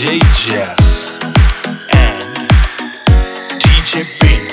DJ Jazz and DJ Pink.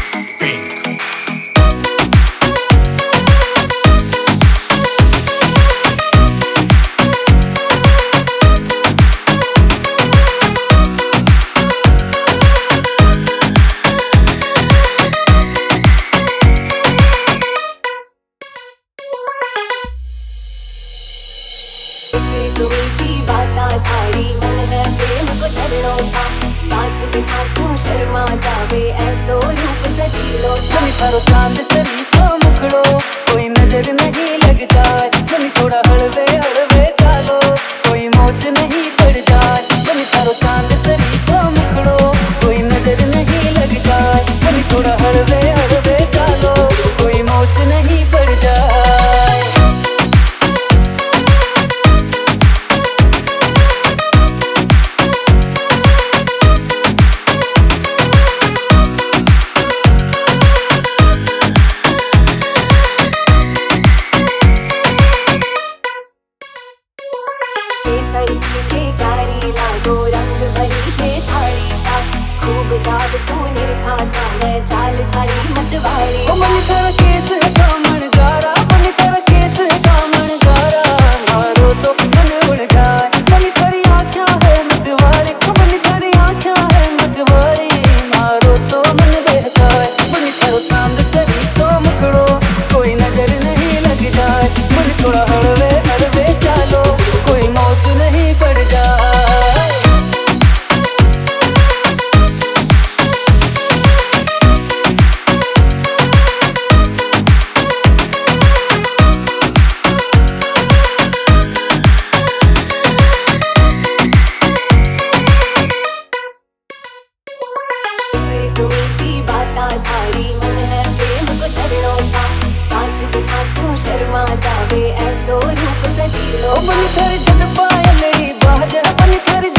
Sharma जावे ऐसो रूप सजीलो मनी थारो चांद सरी सो मुखड़ो कोई नजर नहीं लग जाए मनी थोड़ा हड़वे हड़वे चालो कोई मोच नहीं पड़ जाए मनी थारो चांद सरी सो मुखड़ो कोई नजर नहीं लग जाए मनी थोड़ा हड़वे हड़वे चालो कोई मोच नहीं पड़ जाए सुनीर खाता मैं चाल थारी मतवाली मन तेरा केस है कामण गारा मन तेरा केस है कामण गारा मारो तो मन उड़ जाए मन तेरी आँखें है मतवाली मन तेरी आँखें है मतवाली मारो तो मन बहता है मन तेरा चांद सभी सो मुखड़ो कोई नजर नहीं लग जाए मन थोड़ा हड़वे हड़वे चालो कोई मौज नहीं पड़ जाए शर्मा जावे ऐसो रूप सजीलो मन तेरे जग पायलड़ी बाजा मन तेरे